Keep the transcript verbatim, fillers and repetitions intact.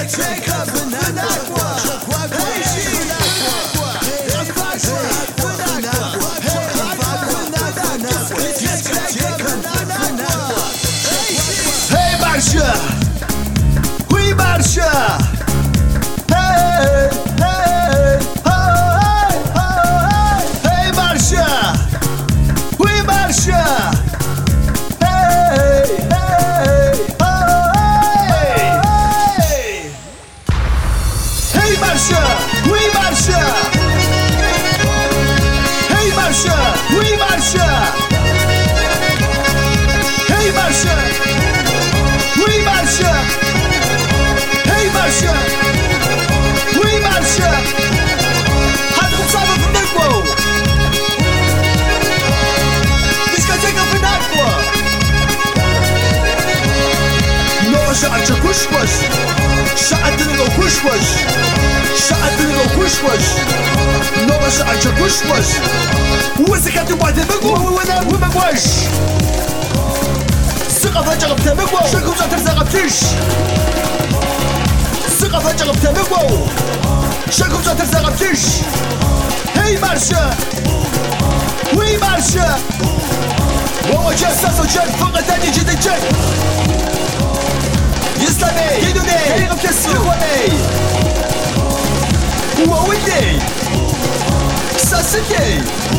Oui marche. Hey, hey, hey, hey, hey marche. Oui marche. Hey, hey, hey, hey marche. Oui marche. Hey marche. Oui marche. Hey marche. Oui marche. Hey marche. Oui marche. حدكم صعبة في النقوة. ديسكوتيكا في النقوة. نوع شعر كشوش. شعر دلو كشوش. شعر دلو كشوش. نوع شعر كشوش. وزكاتي بعد المقوة وانا ومقوش. ثقة فجأة بتمقوى شكو جاتر زغبتيش ثقة فجأة بتمقوى شكو جاتر زغبتيش هي مارشة وي مارشة وهو جاء ساسو جد فوق تاني جد جد يسلمي يدوني هي غبتسو يخواني هو ودي ساسكي